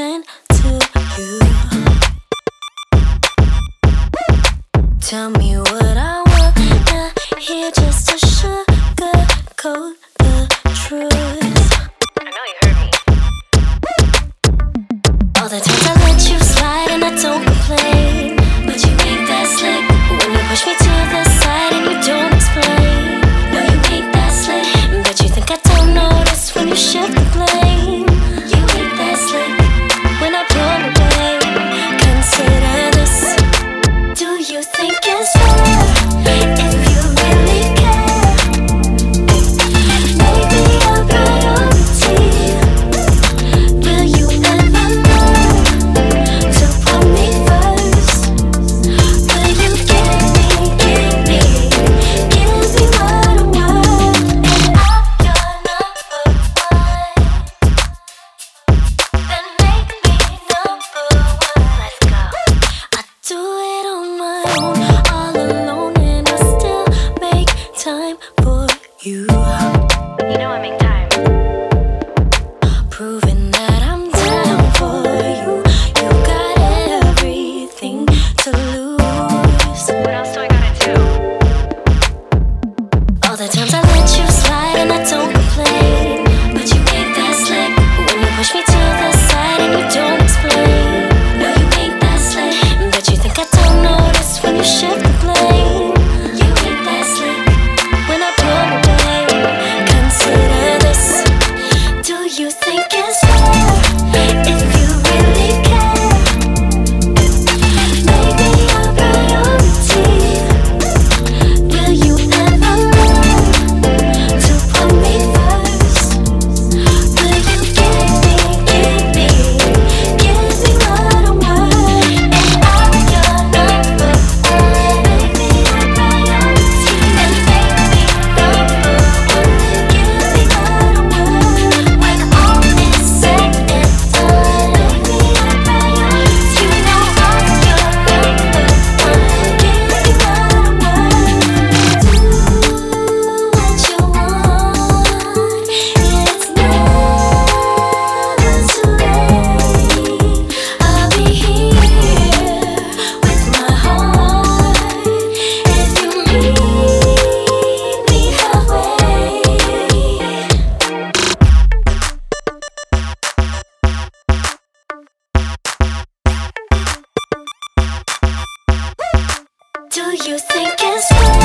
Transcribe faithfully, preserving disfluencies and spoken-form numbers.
listen to you. Tell me what I wanna hear just to sugarcoat the truth. I know you heard me. All the times I let you slide and I don't complain, but you ain't that slick when you push me to the side and you don't explain. No, you ain't that slick, but you think I don't notice when you shift the blame. You ain't that slick when I pull away. Consider this. Do you think it's fair if you really care? Maybe a priority. Will you ever learn to put me first? Will you give me, give me, give me what I want? And I'm your number one. Then make me number one. Let's go. I do it on my own, all alone, and I still make time for you. You know I make time. Proving that I'm down for you. You got everything to lose. What else do I gotta do? All the times I let you slide and I don't complain, but you ain't that slick when you push me to the side and you don't explain. No, you ain't that slick, but you think I don't notice when you shift the blame. You ain't that slick when I pull away. Consider this. Do you think it's fair if you really care? Maybe a priority. Will you ever learn to put me first? Will you give me, give me, give me what I want? And I'm your number one. Maybe a priority. And make me number one. Give me what I want. When all is said and done, make me a priority. You know I'm your number one. Give me what I want. Do what you want. It's never too late. I'll be here with my heart if you meet me halfway. Do you think it's fair